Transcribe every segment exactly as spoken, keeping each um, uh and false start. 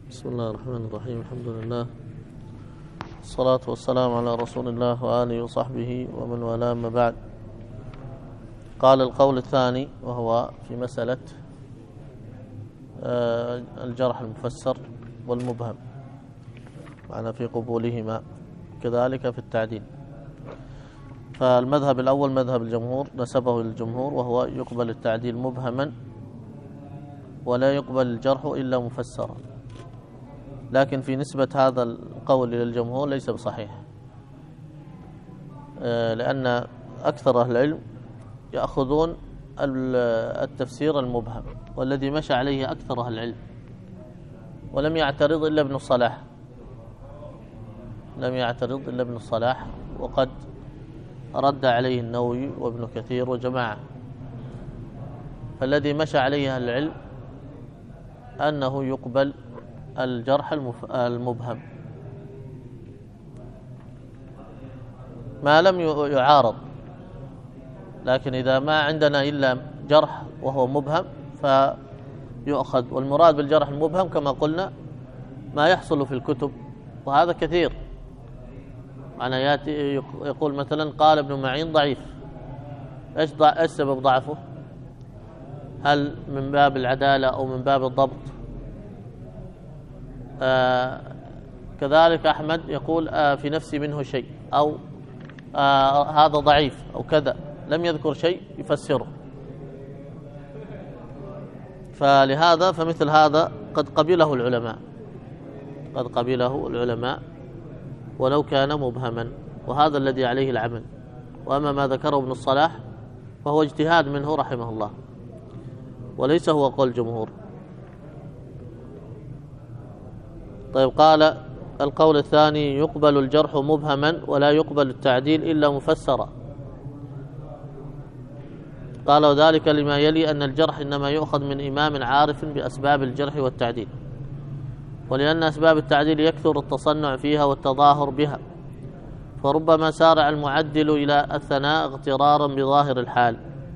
بسم الله الرحمن الرحيم. الحمد لله، الصلاة والسلام على رسول الله وآله وصحبه ومن والاه، ما بعد. قال القول الثاني وهو في مسألة الجرح المفسر والمبهم، معنا في قبولهما كذلك في التعديل. فالمذهب الأول مذهب الجمهور، نسبه للجمهور، وهو يقبل التعديل مبهما ولا يقبل الجرح إلا مفسرا. لكن في نسبة هذا القول إلى الجمهور ليس بصحيح، لأن أكثر أهل العلم يأخذون التفسير المبهم، والذي مشى عليه أكثر أهل العلم، ولم يعترض إلا ابن الصلاح، لم يعترض إلا ابن الصلاح، وقد رد عليه النووي وابن كثير وجماعة. فالذي مشى عليه أهل العلم أنه يقبل الجرح المبهم ما لم يعارض. لكن إذا ما عندنا إلا جرح وهو مبهم فيؤخذ. والمراد بالجرح المبهم كما قلنا ما يحصل في الكتب، وهذا كثير. معنى ياتي يقول مثلا قال ابن معين ضعيف، ايش ايش سبب ضعفه؟ هل من باب العدالة أو من باب الضبط؟ آه كذلك أحمد يقول آه في نفسي منه شيء، أو آه هذا ضعيف أو كذا، لم يذكر شيء يفسره. فلهذا فمثل هذا قد قبله العلماء، قد قبله العلماء ولو كان مبهما، وهذا الذي عليه العمل. وأما ما ذكره ابن الصلاح فهو اجتهاد منه رحمه الله، وليس هو قول الجمهور. طيب، قال القول الثاني يقبل الجرح مبهما ولا يقبل التعديل إلا مفسرا. قال وذلك لما يلي أن الجرح إنما يؤخذ من إمام عارف بأسباب الجرح والتعديل، ولأن أسباب التعديل يكثر التصنع فيها والتظاهر بها، فربما سارع المعدل إلى الثناء اغترارا بظاهر الحال.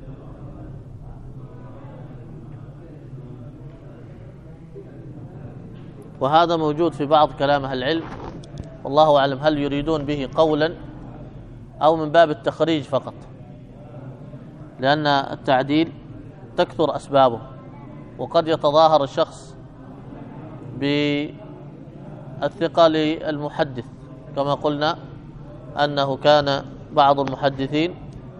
وهذا موجود في بعض كلام أهل العلم، والله أعلم هل يريدون به قولا أو من باب التخريج فقط، لأن التعديل تكثر أسبابه، وقد يتظاهر الشخص بالثقة للمحدث، كما قلنا أنه كان بعض المحدثين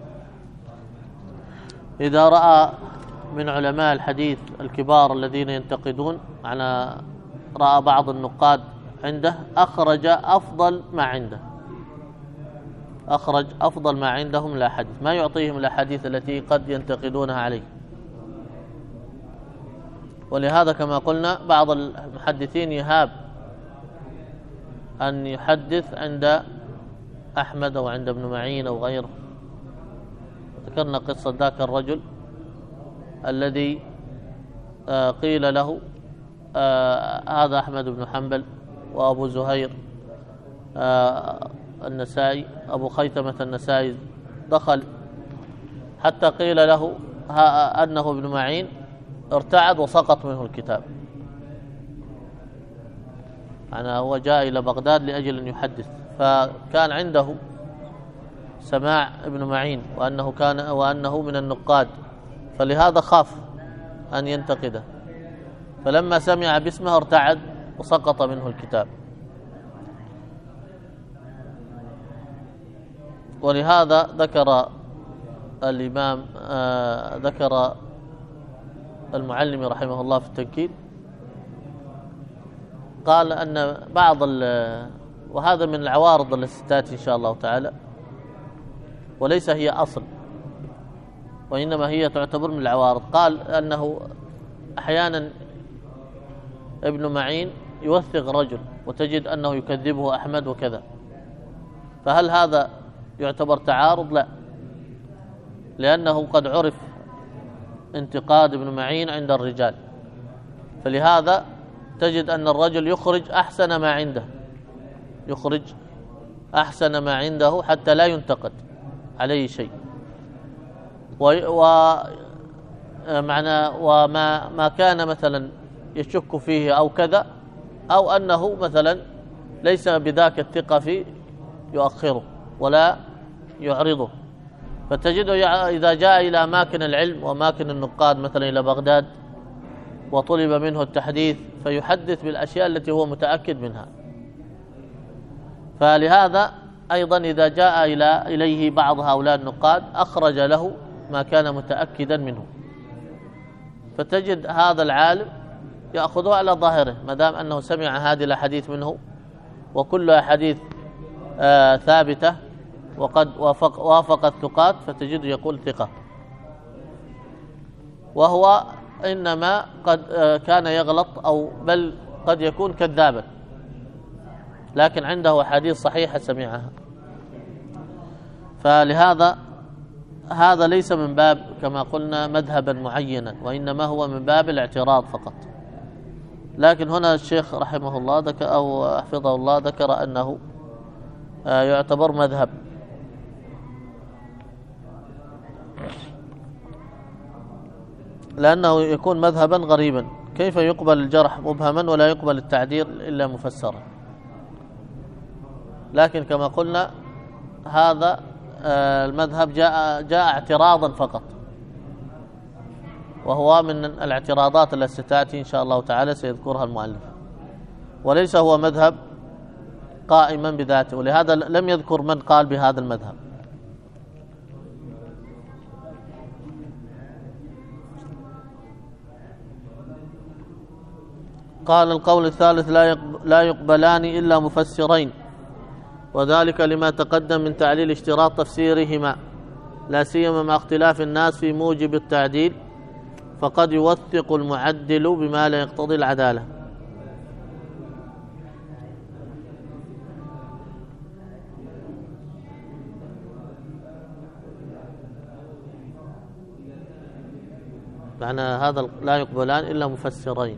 إذا رأى من علماء الحديث الكبار الذين ينتقدون، على رأى بعض النقاد عنده، أخرج أفضل ما عنده، أخرج أفضل ما عندهم الأحاديث، ما يعطيهم الأحاديث التي قد ينتقدونها عليه. ولهذا كما قلنا بعض المحدثين يهاب أن يحدث عند أحمد أو عند ابن معين أو غيره. ذكرنا قصة ذاك الرجل الذي قيل له آه هذا أحمد بن حنبل وأبو زهير آه النسائي، أبو خيثمة النسائي دخل، حتى قيل له أنه ابن معين، ارتعد وسقط منه الكتاب. يعني هو جاء إلى بغداد لأجل أن يحدث، فكان عنده سماع ابن معين وأنه كان وأنه من النقاد، فلهذا خاف أن ينتقده، فلما سمع باسمه ارتعد وسقط منه الكتاب. ولهذا ذكر الإمام آه ذكر المعلمي رحمه الله في التنكيل، قال أن بعض وهذا من العوارض التي تأتي إن شاء الله تعالى، وليس هي أصل، وإنما هي تعتبر من العوارض. قال أنه أحيانا ابن معين يوثق رجل وتجد أنه يكذبه أحمد وكذا، فهل هذا يعتبر تعارض؟ لا، لأنه قد عرف انتقاد ابن معين عند الرجال، فلهذا تجد أن الرجل يخرج أحسن ما عنده، يخرج أحسن ما عنده حتى لا ينتقد عليه شيء. ومعنى وما ما كان مثلا يشك فيه أو كذا أو أنه مثلا ليس بذاك الثقة في يؤخره ولا يعرضه. فتجده إذا جاء إلى أماكن العلم وأماكن النقاد مثلا إلى بغداد وطلب منه التحديث فيحدث بالأشياء التي هو متأكد منها. فلهذا أيضا إذا جاء إلى إليه بعض هؤلاء النقاد أخرج له ما كان متأكدا منه، فتجد هذا العالم يأخذه على ظاهره ما دام أنه سمع هذه الأحاديث منه وكل أحاديث آه ثابتة وقد وافق, وافق الثقات، فتجد يقول ثقة، وهو إنما قد آه كان يغلط أو بل قد يكون كذابا، لكن عنده أحاديث صحيحة سمعها. فلهذا هذا ليس من باب كما قلنا مذهبا معينا، وإنما هو من باب الاعتراض فقط. لكن هنا الشيخ رحمه الله ذكر أو حفظه الله ذكر أنه يعتبر مذهب، لأنه يكون مذهبا غريبا. كيف يقبل الجرح مبهما ولا يقبل التعديل إلا مفسرا؟ لكن كما قلنا هذا المذهب جاء جاء اعتراضا فقط، وهو من الاعتراضات التي تأتي إن شاء الله تعالى سيذكرها المؤلف، وليس هو مذهب قائما بذاته، ولهذا لم يذكر من قال بهذا المذهب. قال القول الثالث لا يقبلان إلا مفسرين، وذلك لما تقدم من تعليل اشتراط تفسيرهما، لا سيما مع اختلاف الناس في موجب التعديل، فقد يوثق المعدل بما لا يقتضي العدالة. معنى هذا لا يقبلان إلا مفسرين.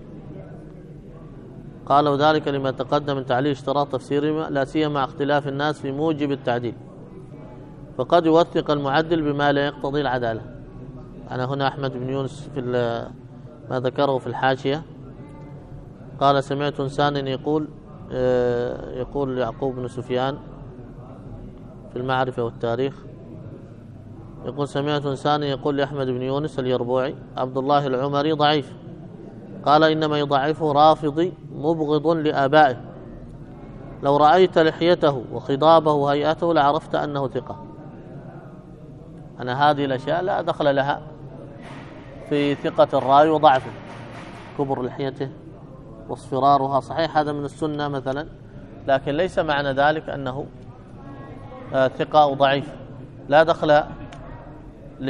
قال وذلك لما تقدم من تعليل اشتراط تفسيرهما، لا سيما مع اختلاف الناس في موجب التعديل، فقد يوثق المعدل بما لا يقتضي العدالة. أنا هنا أحمد بن يونس في ما ذكره في الحاشية قال سمعت إنسانا يقول يقول يعقوب بن سفيان في المعرفة والتاريخ، يقول سمعت إنسانا يقول لأحمد بن يونس اليربوعي عبد الله العمري ضعيف، قال إنما يضعفه رافضي مبغض لآبائه، لو رأيت لحيته وخضابه وهيئته لعرفت أنه ثقة. أنا هذه الأشياء لا دخل لها في ثقة الراوي وضعفه، كبر لحيته واصفرارها صحيح هذا من السنة مثلا، لكن ليس معنى ذلك أنه ثقة أو ضعيف، لا دخل ل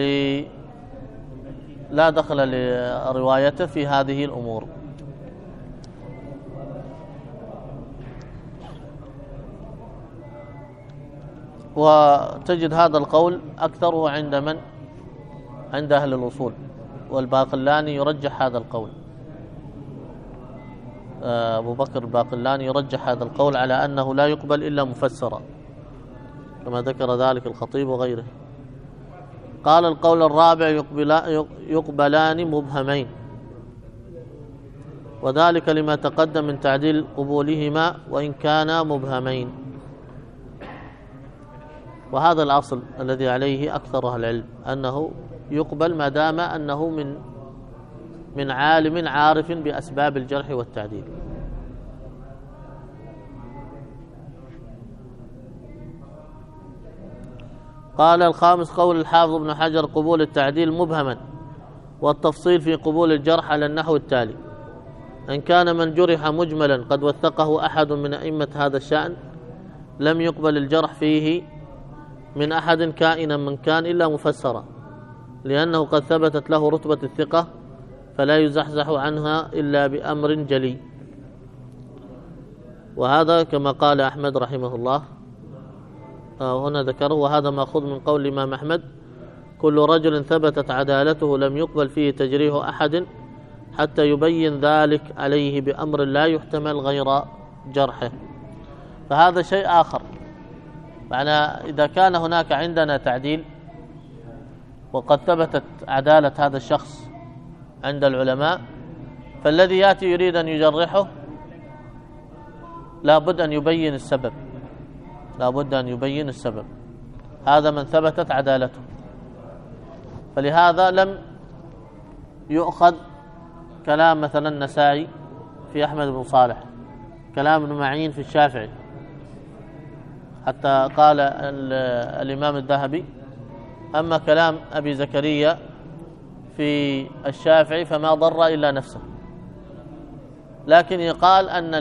لا دخل لروايته في هذه الأمور. وتجد هذا القول أكثره عند من؟ عند أهل الأصول، والباقلاني يرجح هذا القول، أبو بكر الباقلاني يرجح هذا القول على أنه لا يقبل إلا مفسرا، كما ذكر ذلك الخطيب وغيره. قال القول الرابع يقبلان مبهمين، وذلك لما تقدم من تعديل قبولهما وإن كانا مبهمين. وهذا الأصل الذي عليه أكثر أهل العلم، أنه يقبل ما دام أنه من من عالم عارف بأسباب الجرح والتعديل. قال الخامس قول الحافظ ابن حجر قبول التعديل مبهما، والتفصيل في قبول الجرح على النحو التالي: إن كان من جرح مجملا قد وثقه أحد من أئمة هذا الشأن لم يقبل الجرح فيه من أحد كائنا من كان إلا مفسرا، لأنه قد ثبتت له رتبة الثقة فلا يزحزح عنها إلا بأمر جلي. وهذا كما قال أحمد رحمه الله هنا ذكره، وهذا مأخوذ من قول الإمام أحمد: كل رجل ثبتت عدالته لم يقبل فيه تجريح أحد حتى يبين ذلك عليه بأمر لا يحتمل غير جرحه. فهذا شيء آخر، معنى إذا كان هناك عندنا تعديل وقد ثبتت عدالة هذا الشخص عند العلماء، فالذي يأتي يريد أن يجرحه لا بد أن يبين السبب، لا بد أن يبين السبب. هذا من ثبتت عدالته. فلهذا لم يؤخذ كلام مثلا النسائي في أحمد بن صالح، كلام ابن معين في الشافعي، حتى قال الإمام الذهبي: أما كلام أبي زكريا في الشافعي فما ضر إلا نفسه. لكن يقال أن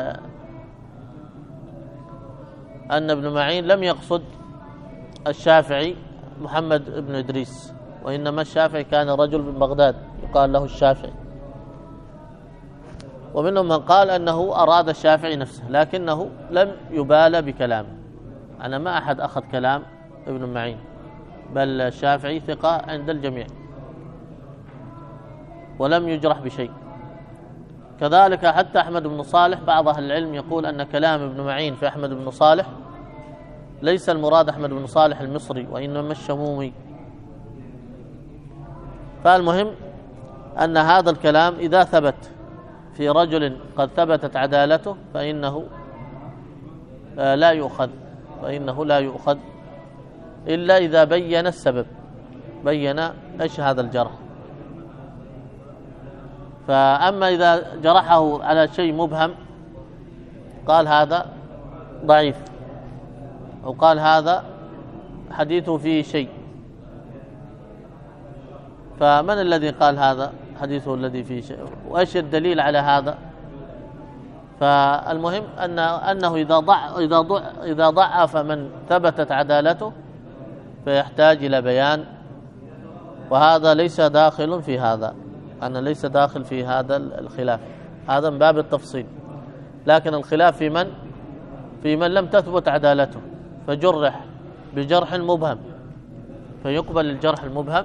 أن ابن معين لم يقصد الشافعي محمد بن إدريس، وإنما الشافعي كان رجل من بغداد يقال له الشافعي. ومنهم من قال أنه أراد الشافعي نفسه، لكنه لم يبالى بكلامه. أنا ما أحد أخذ كلام ابن معين، بل الشافعي ثقة عند الجميع ولم يجرح بشيء. كذلك حتى أحمد بن صالح، بعض أهل العلم يقول أن كلام ابن معين في أحمد بن صالح ليس المراد أحمد بن صالح المصري، وإنما الشمومي. فالمهم أن هذا الكلام إذا ثبت في رجل قد ثبتت عدالته فإنه لا يؤخذ، فإنه لا يؤخذ إلا إذا بين السبب، بين إيش هذا الجرح. فأما إذا جرحه على شيء مبهم، قال هذا ضعيف، أو قال هذا حديثه فيه شيء، فمن الذي قال هذا حديثه الذي فيه شيء؟ وإيش الدليل على هذا؟ فالمهم أن أنه إذا ضع إذا ضع إذا ضعف من ثبتت عدالته فيحتاج إلى بيان، وهذا ليس داخل في هذا، أنا ليس داخل في هذا الخلاف، هذا من باب التفصيل. لكن الخلاف في من في من لم تثبت عدالته فجرح بجرح مبهم، فيقبل الجرح المبهم،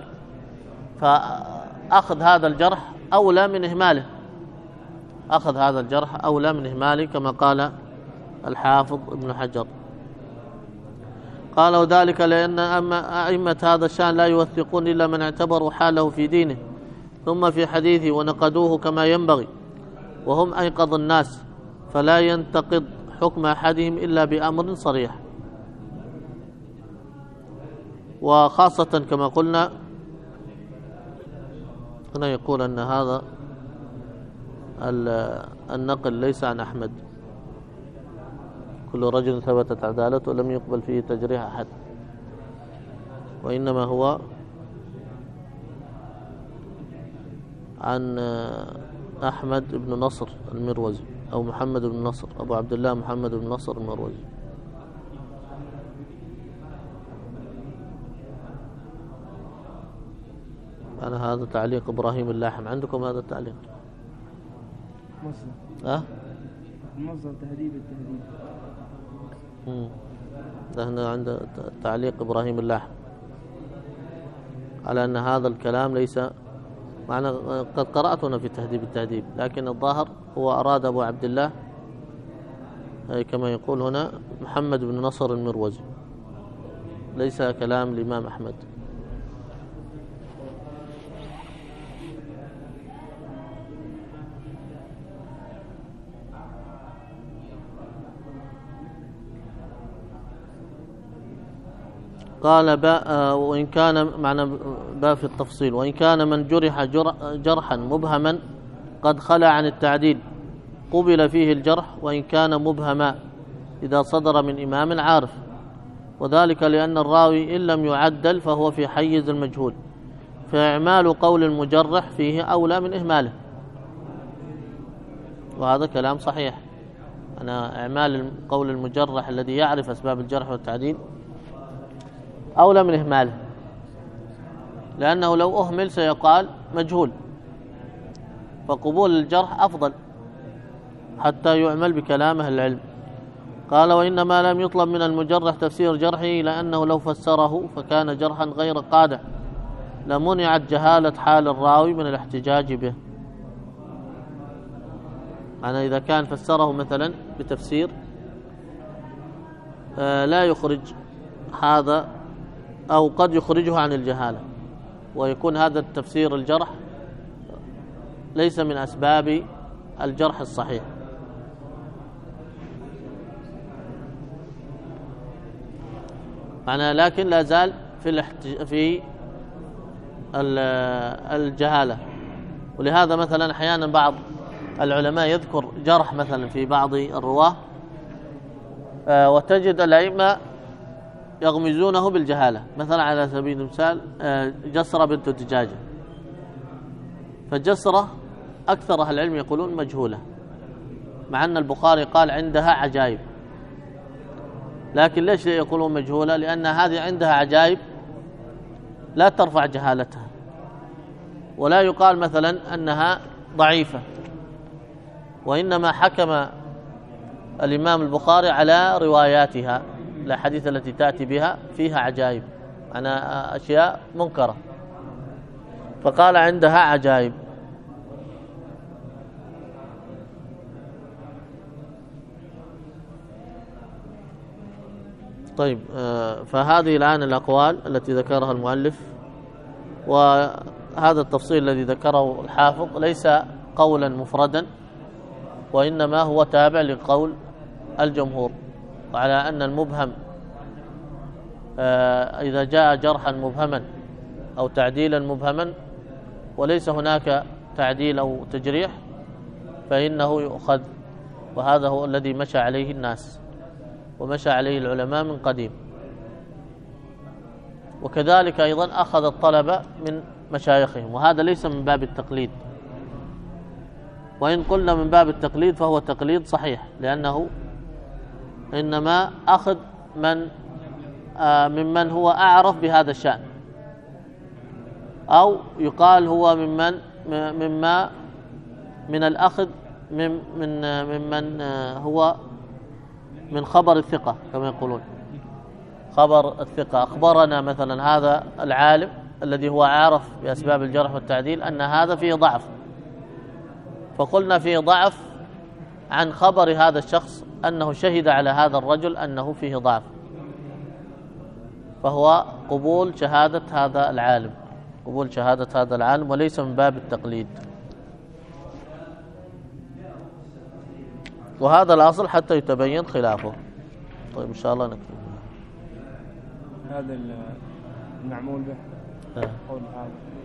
فأخذ هذا الجرح أولى من إهماله، أخذ هذا الجرح أولى من إهماله، كما قال الحافظ ابن حجر. قال: وذلك لأن أئمة هذا الشأن لا يوثقون إلا من اعتبروا حاله في دينه ثم في حديثه ونقدوه كما ينبغي، وهم أيقظ الناس، فلا ينتقض حكم أحدهم إلا بأمر صريح. وخاصة كما قلنا هنا يقول أن هذا النقل ليس عن أحمد، كل رجل ثبتت عدالته لم يقبل فيه تجريح أحد، وإنما هو عن أحمد بن نصر المروزي، أو محمد بن نصر، أبو عبد الله محمد بن نصر المروزي. أنا هذا تعليق إبراهيم اللاحم، عندكم هذا التعليق؟ مصدر أه؟ مصدر تهذيب التهذيب. امم هنا عند تعليق إبراهيم اللاحم على أن هذا الكلام ليس معنى، قد قرأت هنا في تهذيب التهذيب، لكن الظاهر هو أراد أبو عبد الله كما يقول هنا محمد بن نصر المروزي، ليس كلام الإمام أحمد. قال باء وإن كان معنى باء في التفصيل، وإن كان من جرح جرحا مبهما قد خلى عن التعديل قبل فيه الجرح وإن كان مبهما إذا صدر من إمام عارف، وذلك لأن الراوي إن لم يعدل فهو في حيز المجهول، فإعمال قول المجرح فيه أولى من إهماله. وهذا كلام صحيح، أنا إعمال قول المجرح الذي يعرف أسباب الجرح والتعديل أولى من إهماله، لأنه لو أهمل سيقال مجهول، فقبول الجرح أفضل حتى يعمل بكلامه العلم. قال: وإنما لم يطلب من المجرح تفسير جرحه لأنه لو فسره فكان جرحا غير قادح لمنعت جهالة حال الراوي من الاحتجاج به. يعني إذا كان فسره مثلا بتفسير لا يخرج هذا، أو قد يخرجه عن الجهالة، ويكون هذا التفسير الجرح ليس من أسباب الجرح الصحيح، معناه لكن لا زال في الاحت... في الجهالة. ولهذا مثلا أحيانا بعض العلماء يذكر جرح مثلا في بعض الرواة، وتجد الأئمة يغمزونه بالجهالة. مثلا على سبيل المثال جسرة بنت دجاجة، فجسرة أكثر أهل العلم يقولون مجهولة، مع أن البخاري قال عندها عجائب. لكن ليش يقولون مجهولة؟ لأن هذه عندها عجائب لا ترفع جهالتها، ولا يقال مثلا أنها ضعيفة، وإنما حكم الإمام البخاري على رواياتها، الأحاديث التي تأتي بها فيها عجائب، أنا أشياء منكرة، فقال عندها عجائب. طيب، فهذه الآن الأقوال التي ذكرها المؤلف، وهذا التفصيل الذي ذكره الحافظ ليس قولا مفردا، وإنما هو تابع لقول الجمهور، وعلى أن المبهم إذا جاء جرحا مبهما أو تعديلا مبهما وليس هناك تعديل أو تجريح فإنه يؤخذ، وهذا هو الذي مشى عليه الناس ومشى عليه العلماء من قديم. وكذلك أيضا أخذ الطلبة من مشايخهم، وهذا ليس من باب التقليد، وإن قلنا من باب التقليد فهو تقليد صحيح، لأنه إنما أخذ من آه ممن هو أعرف بهذا الشأن، أو يقال هو ممن مما من الأخذ من من ممن هو من خبر الثقة، كما يقولون خبر الثقة. أخبرنا مثلا هذا العالم الذي هو عارف بأسباب الجرح والتعديل أن هذا فيه ضعف، فقلنا فيه ضعف عن خبر هذا الشخص أنه شهد على هذا الرجل أنه فيه ضعف، فهو قبول شهادة هذا العالم، قبول شهادة هذا العالم، وليس من باب التقليد. وهذا الأصل حتى يتبين خلافه. طيب إن شاء الله نكتب هذا المعمول به آه. قول هذا